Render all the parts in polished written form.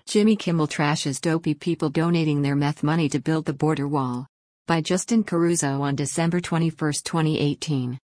Jimmy Kimmel trashes dopey people donating their meth money to build the border wall. By Justin Caruso on December 21, 2018.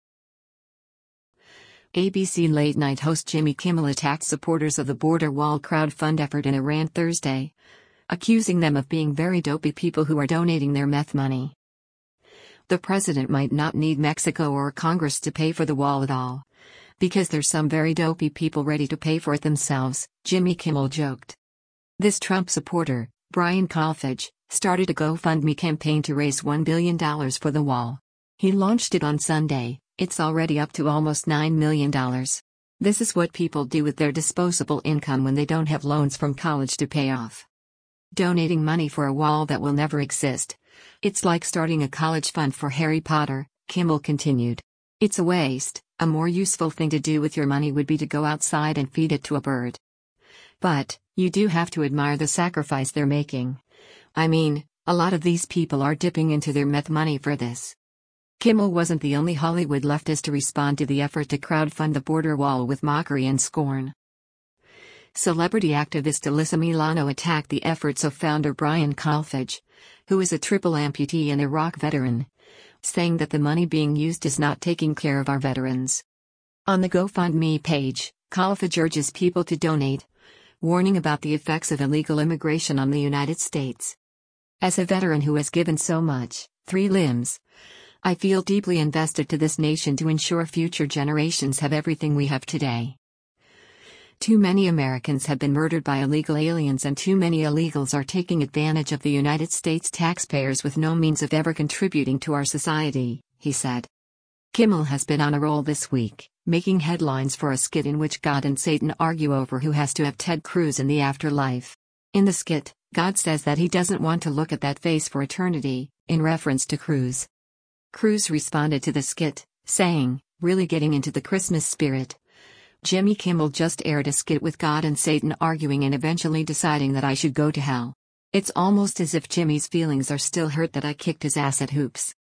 ABC Late Night host Jimmy Kimmel attacked supporters of the border wall crowdfund effort in a rant Thursday, accusing them of being very dopey people who are donating their meth money. The president might not need Mexico or Congress to pay for the wall at all, because there's some very dopey people ready to pay for it themselves, Jimmy Kimmel joked. This Trump supporter, Brian Kolfage, started a GoFundMe campaign to raise $1 billion for the wall. He launched it on Sunday. It's already up to almost $9 million. This is what people do with their disposable income when they don't have loans from college to pay off. Donating money for a wall that will never exist. It's like starting a college fund for Harry Potter, Kimmel continued. It's a waste. A more useful thing to do with your money would be to go outside and feed it to a bird. But, you do have to admire the sacrifice they're making. I mean, a lot of these people are dipping into their meth money for this. Kimmel wasn't the only Hollywood leftist to respond to the effort to crowdfund the border wall with mockery and scorn. Celebrity activist Alyssa Milano attacked the efforts of founder Brian Kolfage, who is a triple amputee and Iraq veteran, saying that the money being used is not taking care of our veterans. On the GoFundMe page, Kolfage urges people to donate, warning about the effects of illegal immigration on the United States. As a veteran who has given so much, 3 limbs, I feel deeply invested to this nation to ensure future generations have everything we have today. Too many Americans have been murdered by illegal aliens, and too many illegals are taking advantage of the United States taxpayers with no means of ever contributing to our society, he said. Kimmel has been on a roll this week, making headlines for a skit in which God and Satan argue over who has to have Ted Cruz in the afterlife. In the skit, God says that he doesn't want to look at that face for eternity, in reference to Cruz. Cruz responded to the skit, saying, "Really getting into the Christmas spirit. Jimmy Kimmel just aired a skit with God and Satan arguing and eventually deciding that I should go to hell. It's almost as if Jimmy's feelings are still hurt that I kicked his ass at hoops."